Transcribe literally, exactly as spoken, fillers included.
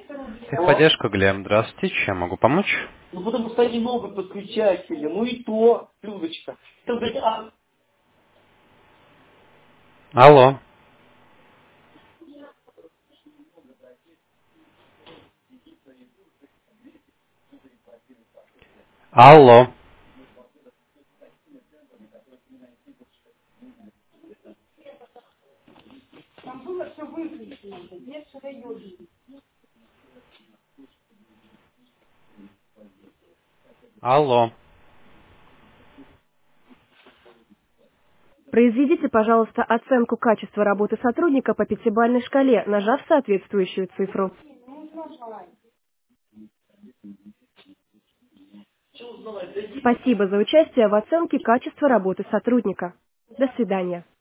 Алло? Техподдержка, Глеб, здравствуйте, чем могу помочь? Ну потому что они могут подключать или, ну и то, Людочка. Это, блядь, а, Алло, алло, алло. Произведите, пожалуйста, оценку качества работы сотрудника по пятибалльной шкале, нажав соответствующую цифру. что узнавать, дадите? Спасибо за участие в оценке качества работы сотрудника. До свидания.